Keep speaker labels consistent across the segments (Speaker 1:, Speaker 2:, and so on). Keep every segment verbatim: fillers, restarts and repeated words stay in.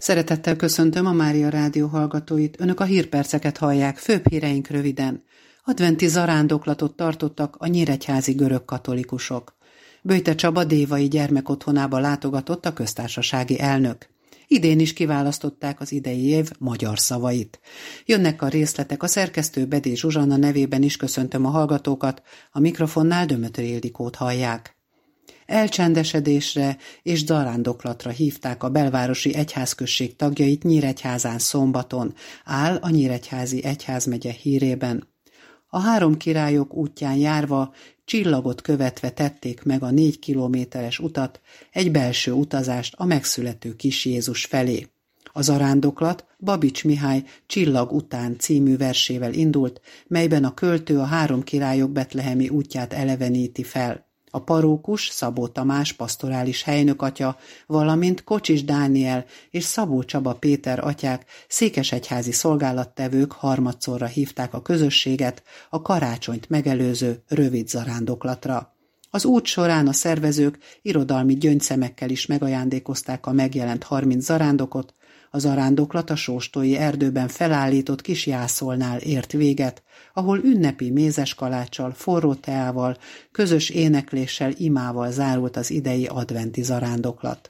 Speaker 1: Szeretettel köszöntöm a Mária Rádió hallgatóit. Önök a hírperceket hallják, főbb híreink röviden. Adventi zarándoklatot tartottak a nyíregyházi görög katolikusok. Böjte Csaba dévai gyermekotthonába látogatott a köztársasági elnök. Idén is kiválasztották az idei év magyar szavait. Jönnek a részletek, a szerkesztő Bedé Zsuzsanna nevében is köszöntöm a hallgatókat, a mikrofonnál Dömötör Ildikót hallják. Elcsendesedésre és zarándoklatra hívták a belvárosi egyházközség tagjait Nyíregyházán szombaton, áll a Nyíregyházi egyházmegye hírében. A három királyok útján járva, csillagot követve tették meg a négy kilométeres utat, egy belső utazást a megszülető kis Jézus felé. A zarándoklat Babics Mihály Csillag után című versével indult, melyben a költő a három királyok betlehemi útját eleveníti fel. A parókus Szabó Tamás pasztorális helynök atya, valamint Kocsis Dániel és Szabó Csaba Péter atyák, székesegyházi szolgálattevők harmadszorra hívták a közösséget a karácsonyt megelőző rövid zarándoklatra. Az út során a szervezők irodalmi gyöngyszemekkel is megajándékozták a megjelent harminc zarándokot. A zarándoklat a sóstói erdőben felállított kis jászolnál ért véget, ahol ünnepi mézeskaláccsal, forró teával, közös énekléssel, imával zárult az idei adventi zarándoklat.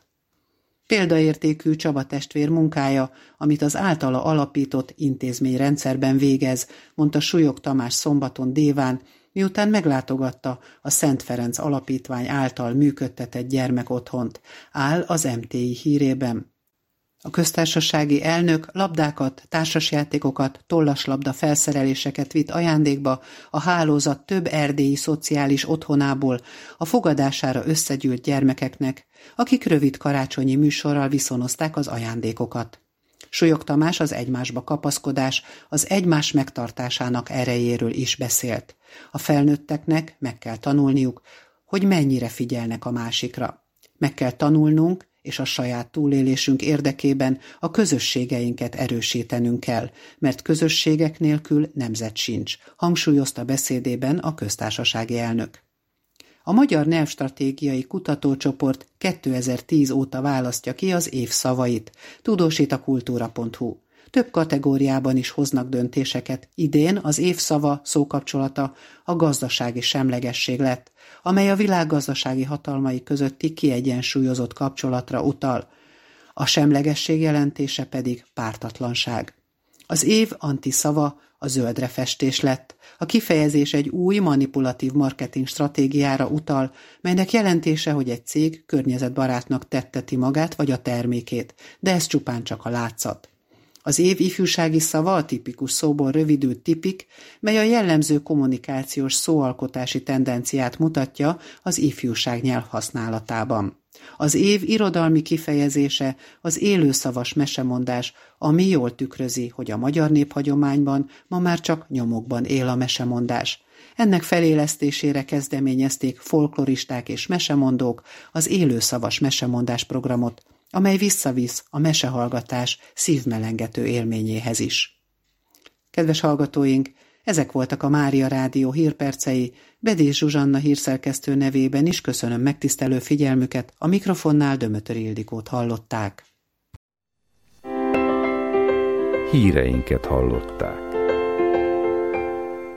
Speaker 1: Példaértékű Csaba testvér munkája, amit az általa alapított intézményrendszerben végez, mondta Súlyog Tamás szombaton déván, miután meglátogatta a Szent Ferenc Alapítvány által működtetett gyermekotthont, áll az em té i hírében. A köztársasági elnök labdákat, társasjátékokat, tollaslabda felszereléseket vitt ajándékba a hálózat több erdélyi szociális otthonából a fogadására összegyűlt gyermekeknek, akik rövid karácsonyi műsorral viszonozták az ajándékokat. Súlyog Tamás az egymásba kapaszkodás, az egymás megtartásának erejéről is beszélt. A felnőtteknek meg kell tanulniuk, hogy mennyire figyelnek a másikra. Meg kell tanulnunk, és a saját túlélésünk érdekében a közösségeinket erősítenünk kell, mert közösségek nélkül nemzet sincs, hangsúlyozta beszédében a köztársasági elnök. A Magyar Nyelvstratégiai Kutatócsoport kétezer-tíz óta választja ki az év szavait, tudósít a kultúra pont hu. Több kategóriában is hoznak döntéseket. Idén az év szava szókapcsolata a gazdasági semlegesség lett, amely a világgazdasági hatalmai közötti kiegyensúlyozott kapcsolatra utal. A semlegesség jelentése pedig pártatlanság. Az év antiszava a zöldre festés lett. A kifejezés egy új manipulatív marketing stratégiára utal, melynek jelentése, hogy egy cég környezetbarátnak tetteti magát vagy a termékét, de ez csupán csak a látszat. Az év ifjúsági szava a tipikus szóból rövidült tipik, mely a jellemző kommunikációs szóalkotási tendenciát mutatja az ifjúság nyelvhasználatában. Az év irodalmi kifejezése az élőszavas mesemondás, ami jól tükrözi, hogy a magyar néphagyományban ma már csak nyomokban él a mesemondás. Ennek felélesztésére kezdeményezték folkloristák és mesemondók az élőszavas mesemondás programot, amely visszavisz a mesehallgatás szívmelengető élményéhez is. Kedves hallgatóink, ezek voltak a Mária Rádió hírpercei, Bedé Zsuzsanna hírszerkesztő nevében is köszönöm megtisztelő figyelmüket, a mikrofonnál Dömötör Ildikót hallották.
Speaker 2: Híreinket hallották.